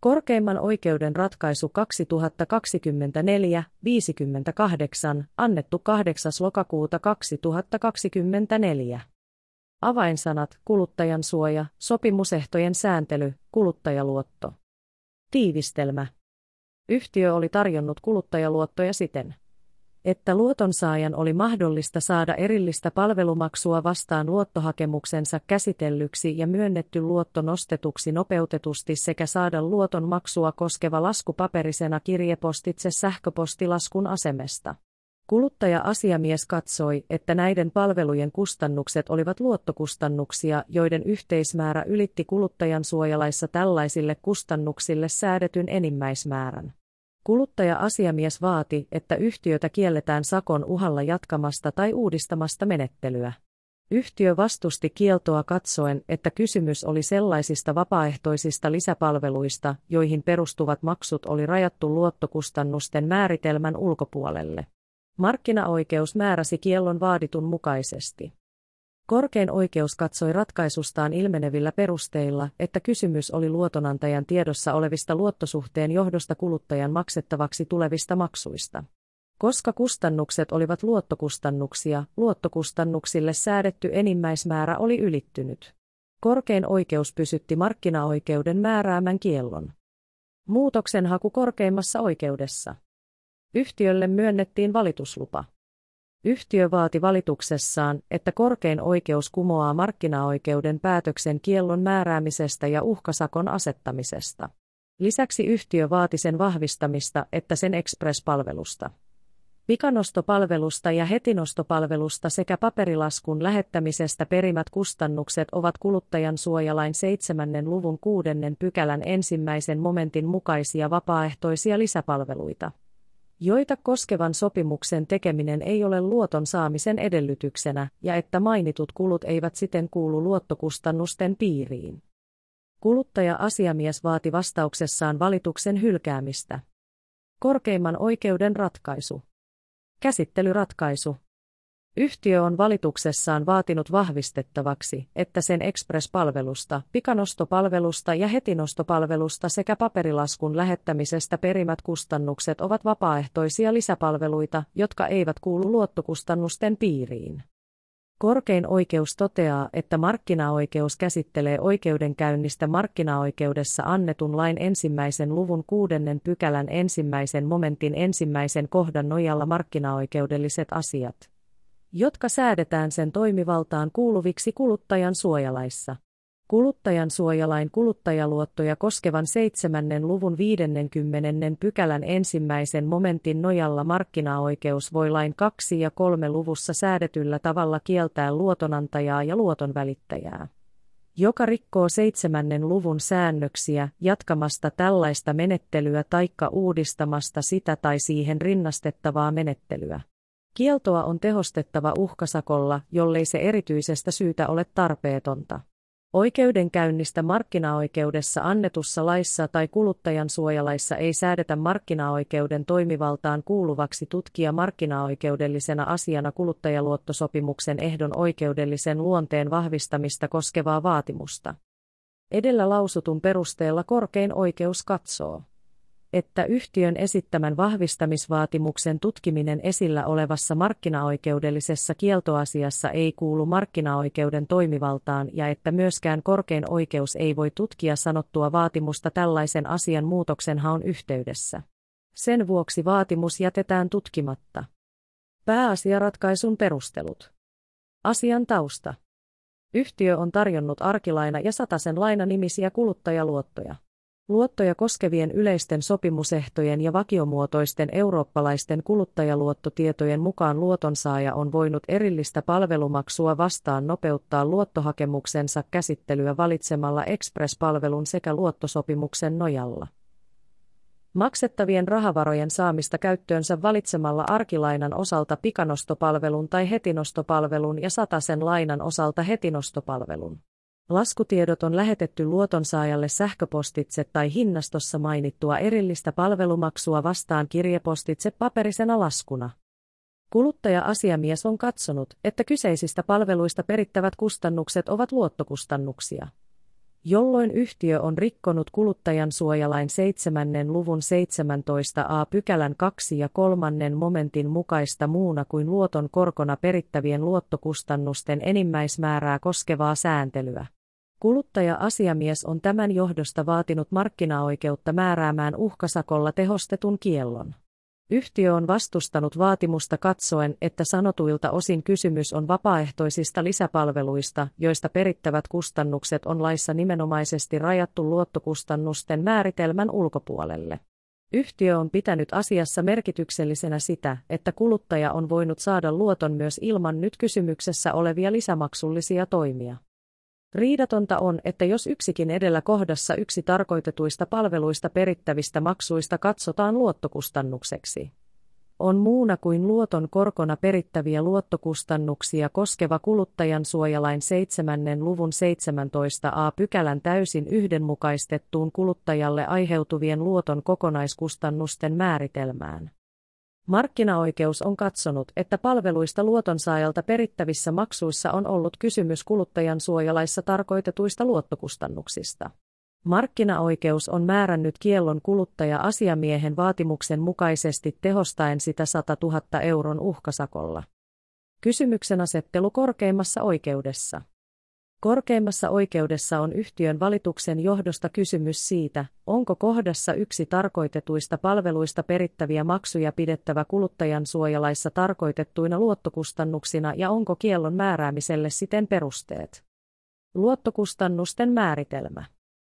Korkeimman oikeuden ratkaisu 2024-58, annettu 8. lokakuuta 2024. Avainsanat: kuluttajansuoja, sopimusehtojen sääntely, kuluttajaluotto. Tiivistelmä. Yhtiö oli tarjonnut kuluttajaluottoja siten, että luotonsaajan oli mahdollista saada erillistä palvelumaksua vastaan luottohakemuksensa käsitellyksi ja myönnetty luotto nostetuksi nopeutetusti sekä saada luoton maksua koskeva lasku paperisena kirjepostitse sähköpostilaskun asemesta. Kuluttaja-asiamies katsoi, että näiden palvelujen kustannukset olivat luottokustannuksia, joiden yhteismäärä ylitti kuluttajansuojalaissa tällaisille kustannuksille säädetyn enimmäismäärän. Kuluttaja-asiamies vaati, että yhtiötä kielletään sakon uhalla jatkamasta tai uudistamasta menettelyä. Yhtiö vastusti kieltoa katsoen, että kysymys oli sellaisista vapaaehtoisista lisäpalveluista, joihin perustuvat maksut oli rajattu luottokustannusten määritelmän ulkopuolelle. Markkinaoikeus määräsi kiellon vaaditun mukaisesti. Korkein oikeus katsoi ratkaisustaan ilmenevillä perusteilla, että kysymys oli luotonantajan tiedossa olevista luottosuhteen johdosta kuluttajan maksettavaksi tulevista maksuista. Koska kustannukset olivat luottokustannuksia, luottokustannuksille säädetty enimmäismäärä oli ylittynyt. Korkein oikeus pysytti markkinaoikeuden määräämän kiellon. Muutoksenhaku korkeimmassa oikeudessa. Yhtiölle myönnettiin valituslupa. Yhtiö vaati valituksessaan, että korkein oikeus kumoaa markkinaoikeuden päätöksen kiellon määräämisestä ja uhkasakon asettamisesta. Lisäksi yhtiö vaati sen vahvistamista, että sen express-palvelusta, pikanostopalvelusta ja hetinostopalvelusta sekä paperilaskun lähettämisestä perimät kustannukset ovat kuluttajansuojalain 7. luvun 6. pykälän 1. momentin mukaisia vapaaehtoisia lisäpalveluita, joita koskevan sopimuksen tekeminen ei ole luoton saamisen edellytyksenä, ja että mainitut kulut eivät siten kuulu luottokustannusten piiriin. Kuluttaja-asiamies vaati vastauksessaan valituksen hylkäämistä. Korkeimman oikeuden ratkaisu. Käsittelyratkaisu. Yhtiö on valituksessaan vaatinut vahvistettavaksi, että sen express-palvelusta, pikanostopalvelusta ja hetinostopalvelusta sekä paperilaskun lähettämisestä perimät kustannukset ovat vapaaehtoisia lisäpalveluita, jotka eivät kuulu luottokustannusten piiriin. Korkein oikeus toteaa, että markkinaoikeus käsittelee oikeudenkäynnistä markkinaoikeudessa annetun lain 1. luvun 6. pykälän 1. momentin 1. kohdan nojalla markkinaoikeudelliset asiat, jotka säädetään sen toimivaltaan kuuluviksi kuluttajan suojalaissa. Kuluttajan suojalain kuluttajaluottoja koskevan 7. luvun 50. pykälän 1. momentin nojalla markkinaoikeus voi lain 2 ja 3 luvussa säädetyllä tavalla kieltää luotonantajaa ja luotonvälittäjää, joka rikkoo 7. luvun säännöksiä, jatkamasta tällaista menettelyä taikka uudistamasta sitä tai siihen rinnastettavaa menettelyä. Kieltoa on tehostettava uhkasakolla, jollei se erityisestä syytä ole tarpeetonta. Oikeudenkäynnistä markkinaoikeudessa annetussa laissa tai kuluttajansuojalaissa ei säädetä markkinaoikeuden toimivaltaan kuuluvaksi tutkia markkinaoikeudellisena asiana kuluttajaluottosopimuksen ehdon oikeudellisen luonteen vahvistamista koskevaa vaatimusta. Edellä lausutun perusteella korkein oikeus katsoo, että yhtiön esittämän vahvistamisvaatimuksen tutkiminen esillä olevassa markkinaoikeudellisessa kieltoasiassa ei kuulu markkinaoikeuden toimivaltaan ja että myöskään korkein oikeus ei voi tutkia sanottua vaatimusta tällaisen asian muutoksenhaun yhteydessä. Sen vuoksi vaatimus jätetään tutkimatta. Pääasiaratkaisun perustelut. Asian tausta. Yhtiö on tarjonnut Arkilaina ja Satasen Laina nimisiä kuluttajaluottoja. Luottoja koskevien yleisten sopimusehtojen ja vakiomuotoisten eurooppalaisten kuluttajaluottotietojen mukaan luotonsaaja on voinut erillistä palvelumaksua vastaan nopeuttaa luottohakemuksensa käsittelyä valitsemalla express-palvelun sekä luottosopimuksen nojalla maksettavien rahavarojen saamista käyttöönsä valitsemalla Arkilainan osalta pikanostopalvelun tai hetinostopalvelun ja Satasen Lainan osalta hetinostopalvelun. Laskutiedot on lähetetty luotonsaajalle sähköpostitse tai hinnastossa mainittua erillistä palvelumaksua vastaan kirjepostitse paperisena laskuna. Kuluttaja-asiamies on katsonut, että kyseisistä palveluista perittävät kustannukset ovat luottokustannuksia, jolloin yhtiö on rikkonut kuluttajansuojalain 7. luvun 17a pykälän 2 ja 3 momentin mukaista muuna kuin luoton korkona perittävien luottokustannusten enimmäismäärää koskevaa sääntelyä. Kuluttaja-asiamies on tämän johdosta vaatinut markkinaoikeutta määräämään uhkasakolla tehostetun kiellon. Yhtiö on vastustanut vaatimusta katsoen, että sanotuilta osin kysymys on vapaaehtoisista lisäpalveluista, joista perittävät kustannukset on laissa nimenomaisesti rajattu luottokustannusten määritelmän ulkopuolelle. Yhtiö on pitänyt asiassa merkityksellisenä sitä, että kuluttaja on voinut saada luoton myös ilman nyt kysymyksessä olevia lisämaksullisia toimia. Riidatonta on, että jos yksikin edellä kohdassa yksi tarkoitetuista palveluista perittävistä maksuista katsotaan luottokustannukseksi, on muuna kuin luoton korkona perittäviä luottokustannuksia koskeva kuluttajansuojalain 7. luvun 17a pykälän täysin yhdenmukaistettuun kuluttajalle aiheutuvien luoton kokonaiskustannusten määritelmään. Markkinaoikeus on katsonut, että palveluista luotonsaajalta perittävissä maksuissa on ollut kysymys kuluttajansuojalaissa tarkoitetuista luottokustannuksista. Markkinaoikeus on määrännyt kiellon kuluttaja-asiamiehen vaatimuksen mukaisesti tehostaen sitä 100 000 euron uhkasakolla. Kysymyksenasettelu korkeimmassa oikeudessa. Korkeimmassa oikeudessa on yhtiön valituksen johdosta kysymys siitä, onko kohdassa yksi tarkoitetuista palveluista perittäviä maksuja pidettävä kuluttajansuojalaissa tarkoitettuina luottokustannuksina ja onko kiellon määräämiselle siten perusteet. Luottokustannusten määritelmä.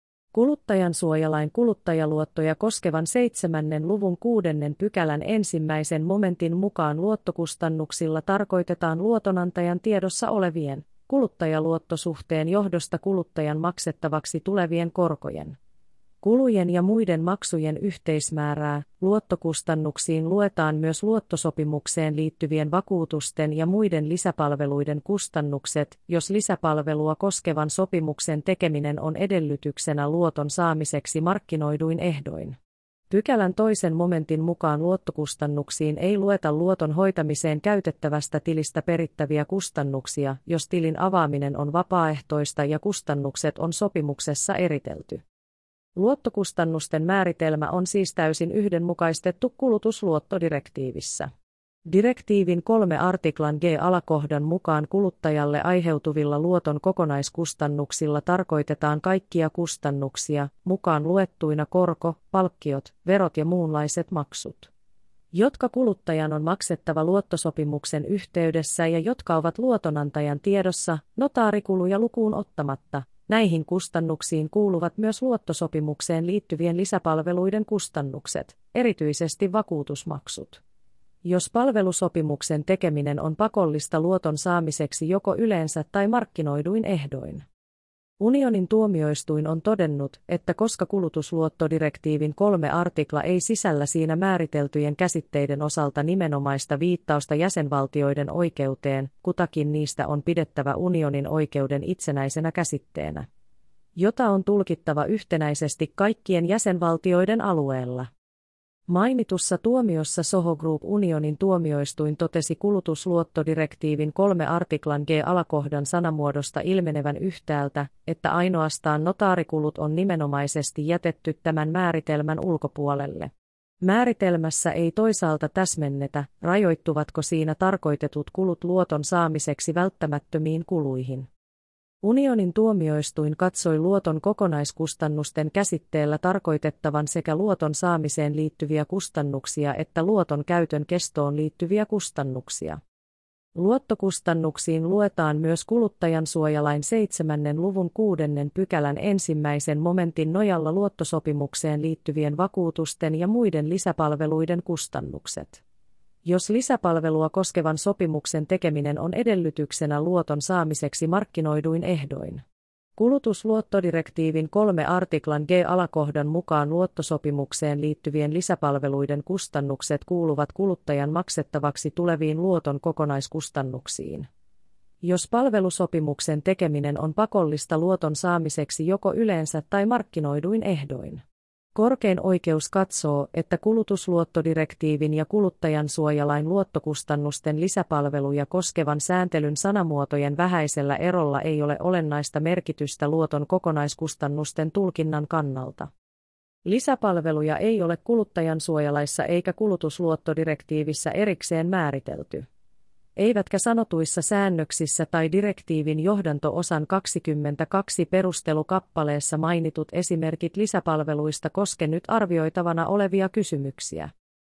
Kuluttajansuojalain kuluttajaluottoja koskevan 7. luvun 6. pykälän 1. momentin mukaan luottokustannuksilla tarkoitetaan luotonantajan tiedossa olevien kuluttajaluottosuhteen johdosta kuluttajan maksettavaksi tulevien korkojen, kulujen ja muiden maksujen yhteismäärää. Luottokustannuksiin luetaan myös luottosopimukseen liittyvien vakuutusten ja muiden lisäpalveluiden kustannukset, jos lisäpalvelua koskevan sopimuksen tekeminen on edellytyksenä luoton saamiseksi markkinoiduin ehdoin. Pykälän 2. momentin mukaan luottokustannuksiin ei lueta luoton hoitamiseen käytettävästä tilistä perittäviä kustannuksia, jos tilin avaaminen on vapaaehtoista ja kustannukset on sopimuksessa eritelty. Luottokustannusten määritelmä on siis täysin yhdenmukaistettu kulutusluottodirektiivissä. Direktiivin 3 artiklan G-alakohdan mukaan kuluttajalle aiheutuvilla luoton kokonaiskustannuksilla tarkoitetaan kaikkia kustannuksia, mukaan luettuina korko, palkkiot, verot ja muunlaiset maksut, jotka kuluttajan on maksettava luottosopimuksen yhteydessä ja jotka ovat luotonantajan tiedossa, notaarikuluja lukuun ottamatta. Näihin kustannuksiin kuuluvat myös luottosopimukseen liittyvien lisäpalveluiden kustannukset, erityisesti vakuutusmaksut. Jos palvelusopimuksen tekeminen on pakollista luoton saamiseksi joko yleensä tai markkinoiduin ehdoin. Unionin tuomioistuin on todennut, että koska kulutusluottodirektiivin 3 artikla ei sisällä siinä määriteltyjen käsitteiden osalta nimenomaista viittausta jäsenvaltioiden oikeuteen, kutakin niistä on pidettävä unionin oikeuden itsenäisenä käsitteenä, jota on tulkittava yhtenäisesti kaikkien jäsenvaltioiden alueella. Mainitussa tuomiossa Soho Group Unionin tuomioistuin totesi kulutusluottodirektiivin 3 artiklan G-alakohdan sanamuodosta ilmenevän yhtäältä, että ainoastaan notaarikulut on nimenomaisesti jätetty tämän määritelmän ulkopuolelle. Määritelmässä ei toisaalta täsmennetä, rajoittuvatko siinä tarkoitetut kulut luoton saamiseksi välttämättömiin kuluihin. Unionin tuomioistuin katsoi luoton kokonaiskustannusten käsitteellä tarkoitettavan sekä luoton saamiseen liittyviä kustannuksia että luoton käytön kestoon liittyviä kustannuksia. Luottokustannuksiin luetaan myös kuluttajansuojalain 7. luvun 6. pykälän 1. momentin nojalla luottosopimukseen liittyvien vakuutusten ja muiden lisäpalveluiden kustannukset, jos lisäpalvelua koskevan sopimuksen tekeminen on edellytyksenä luoton saamiseksi markkinoiduin ehdoin. Kulutusluottodirektiivin 3 artiklan G-alakohdan mukaan luottosopimukseen liittyvien lisäpalveluiden kustannukset kuuluvat kuluttajan maksettavaksi tuleviin luoton kokonaiskustannuksiin, jos palvelusopimuksen tekeminen on pakollista luoton saamiseksi joko yleensä tai markkinoiduin ehdoin. Korkein oikeus katsoo, että kulutusluottodirektiivin ja kuluttajansuojalain luottokustannusten lisäpalveluja koskevan sääntelyn sanamuotojen vähäisellä erolla ei ole olennaista merkitystä luoton kokonaiskustannusten tulkinnan kannalta. Lisäpalveluja ei ole kuluttajansuojalaissa eikä kulutusluottodirektiivissä erikseen määritelty. Eivätkä sanotuissa säännöksissä tai direktiivin johdanto-osan 22 perustelukappaleessa mainitut esimerkit lisäpalveluista koske nyt arvioitavana olevia kysymyksiä.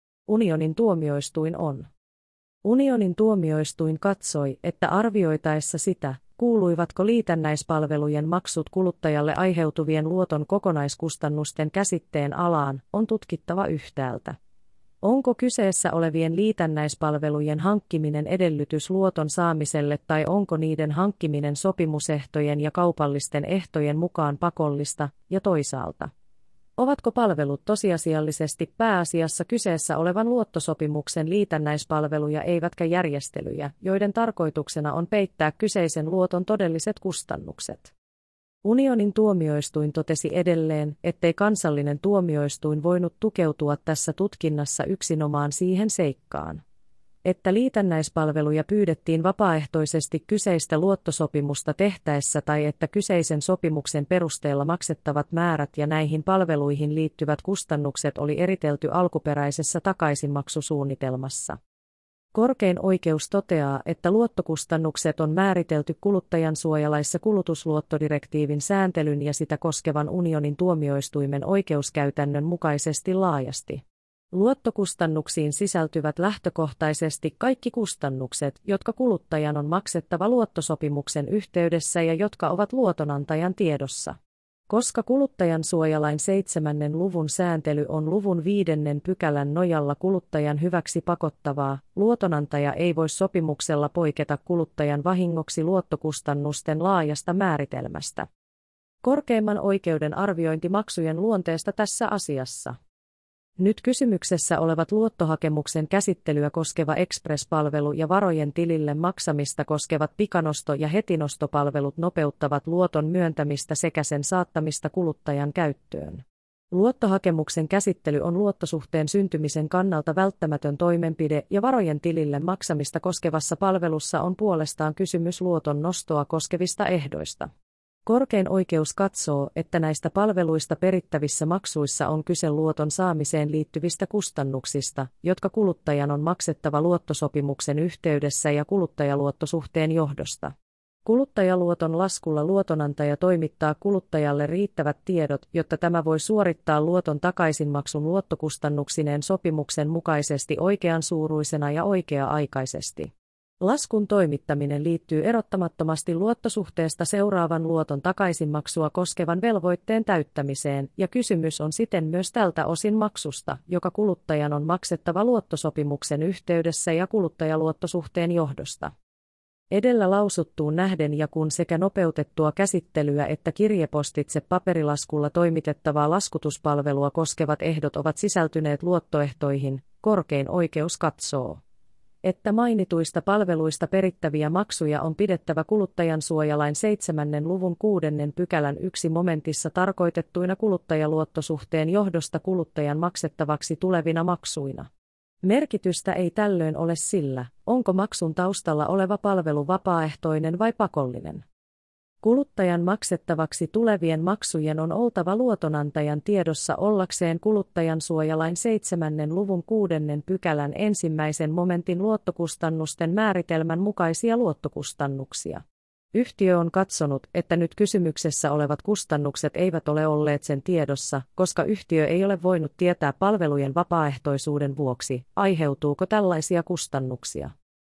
Unionin tuomioistuin katsoi, että arvioitaessa sitä, kuuluivatko liitännäispalvelujen maksut kuluttajalle aiheutuvien luoton kokonaiskustannusten käsitteen alaan, on tutkittava yhtäältä. Onko kyseessä olevien liitännäispalvelujen hankkiminen edellytys luoton saamiselle tai onko niiden hankkiminen sopimusehtojen ja kaupallisten ehtojen mukaan pakollista, ja toisaalta, ovatko palvelut tosiasiallisesti pääasiassa kyseessä olevan luottosopimuksen liitännäispalveluja eivätkä järjestelyjä, joiden tarkoituksena on peittää kyseisen luoton todelliset kustannukset. Unionin tuomioistuin totesi edelleen, ettei kansallinen tuomioistuin voinut tukeutua tässä tutkinnassa yksinomaan siihen seikkaan, että liitännäispalveluja pyydettiin vapaaehtoisesti kyseistä luottosopimusta tehtäessä tai että kyseisen sopimuksen perusteella maksettavat määrät ja näihin palveluihin liittyvät kustannukset oli eritelty alkuperäisessä takaisinmaksusuunnitelmassa. Korkein oikeus toteaa, että luottokustannukset on määritelty kuluttajansuojalaissa kulutusluottodirektiivin sääntelyn ja sitä koskevan unionin tuomioistuimen oikeuskäytännön mukaisesti laajasti. Luottokustannuksiin sisältyvät lähtökohtaisesti kaikki kustannukset, jotka kuluttajan on maksettava luottosopimuksen yhteydessä ja jotka ovat luotonantajan tiedossa. Koska kuluttajansuojalain 7. luvun sääntely on luvun 5. pykälän nojalla kuluttajan hyväksi pakottavaa, luotonantaja ei voi sopimuksella poiketa kuluttajan vahingoksi luottokustannusten laajasta määritelmästä. Korkeimman oikeuden arviointi maksujen luonteesta tässä asiassa. Nyt kysymyksessä olevat luottohakemuksen käsittelyä koskeva express-palvelu ja varojen tilille maksamista koskevat pikanosto- ja hetinostopalvelut nopeuttavat luoton myöntämistä sekä sen saattamista kuluttajan käyttöön. Luottohakemuksen käsittely on luottosuhteen syntymisen kannalta välttämätön toimenpide ja varojen tilille maksamista koskevassa palvelussa on puolestaan kysymys luoton nostoa koskevista ehdoista. Korkein oikeus katsoo, että näistä palveluista perittävissä maksuissa on kyse luoton saamiseen liittyvistä kustannuksista, jotka kuluttajan on maksettava luottosopimuksen yhteydessä ja kuluttajaluottosuhteen johdosta. Kuluttajaluoton laskulla luotonantaja toimittaa kuluttajalle riittävät tiedot, jotta tämä voi suorittaa luoton takaisinmaksun luottokustannuksineen sopimuksen mukaisesti oikeansuuruisena ja oikea-aikaisesti. Laskun toimittaminen liittyy erottamattomasti luottosuhteesta seuraavan luoton takaisinmaksua koskevan velvoitteen täyttämiseen, ja kysymys on siten myös tältä osin maksusta, joka kuluttajan on maksettava luottosopimuksen yhteydessä ja kuluttajaluottosuhteen johdosta. Edellä lausuttuun nähden ja kun sekä nopeutettua käsittelyä että kirjepostitse paperilaskulla toimitettavaa laskutuspalvelua koskevat ehdot ovat sisältyneet luottoehtoihin, korkein oikeus katsoo, että mainituista palveluista perittäviä maksuja on pidettävä kuluttajansuojalain 7. luvun 6. pykälän 1 momentissa tarkoitettuina kuluttajaluottosuhteen johdosta kuluttajan maksettavaksi tulevina maksuina. Merkitystä ei tällöin ole sillä, onko maksun taustalla oleva palvelu vapaaehtoinen vai pakollinen. Kuluttajan maksettavaksi tulevien maksujen on oltava luotonantajan tiedossa ollakseen kuluttajansuojalain 7. luvun 6. pykälän 1. momentin luottokustannusten määritelmän mukaisia luottokustannuksia. Yhtiö on katsonut, että nyt kysymyksessä olevat kustannukset eivät ole olleet sen tiedossa, koska yhtiö ei ole voinut tietää palvelujen vapaaehtoisuuden vuoksi, aiheutuuko tällaisia kustannuksia.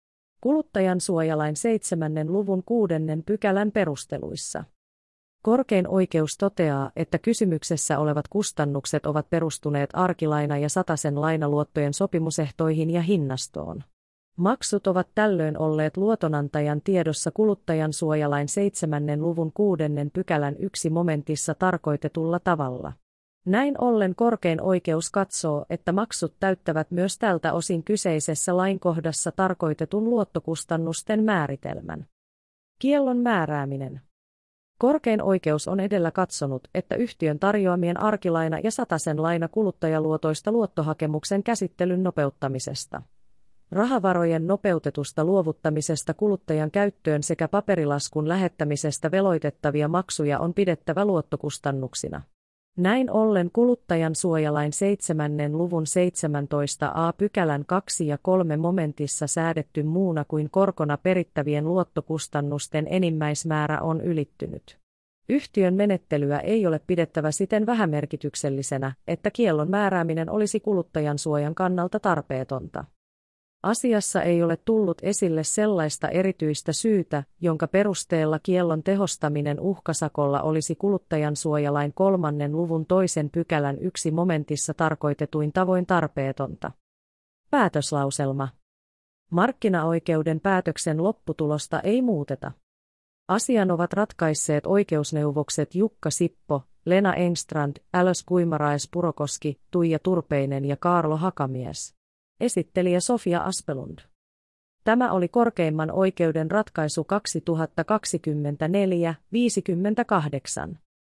Kuluttajansuojalain 7. luvun 6. pykälän perusteluissa. Korkein oikeus toteaa, että kysymyksessä olevat kustannukset ovat perustuneet arkilaina- ja satasen lainaluottojen sopimusehtoihin ja hinnastoon. Maksut ovat tällöin olleet luotonantajan tiedossa kuluttajansuojalain 7. luvun 6. pykälän 1 momentissa tarkoitetulla tavalla. Näin ollen korkein oikeus katsoo, että maksut täyttävät myös tältä osin kyseisessä lainkohdassa tarkoitetun luottokustannusten määritelmän. Kiellon määrääminen. Korkein oikeus on edellä katsonut, että yhtiön tarjoamien arkilaina- ja satasen laina kuluttajaluotoista luottohakemuksen käsittelyn nopeuttamisesta, rahavarojen nopeutetusta luovuttamisesta kuluttajan käyttöön sekä paperilaskun lähettämisestä veloitettavia maksuja on pidettävä luottokustannuksina. Näin ollen kuluttajan suojalain 7. luvun 17a pykälän 2 ja 3 momentissa säädetty muuna kuin korkona perittävien luottokustannusten enimmäismäärä on ylittynyt. Yhtiön menettelyä ei ole pidettävä siten vähämerkityksellisenä, että kiellon määrääminen olisi kuluttajan suojan kannalta tarpeetonta. Asiassa ei ole tullut esille sellaista erityistä syytä, jonka perusteella kiellon tehostaminen uhkasakolla olisi kuluttajan suojalain 3. luvun 2. pykälän 1 momentissa tarkoitetuin tavoin tarpeetonta. Päätöslauselma. Markkinaoikeuden päätöksen lopputulosta ei muuteta. Asian ovat ratkaisseet oikeusneuvokset Jukka Sippo, Lena Engstrand, Älös Guimaraes Purokoski, Tuija Turpeinen ja Kaarlo Hakamies. Esittelijä Sofia Aspelund. Tämä oli korkeimman oikeuden ratkaisu 2024-58.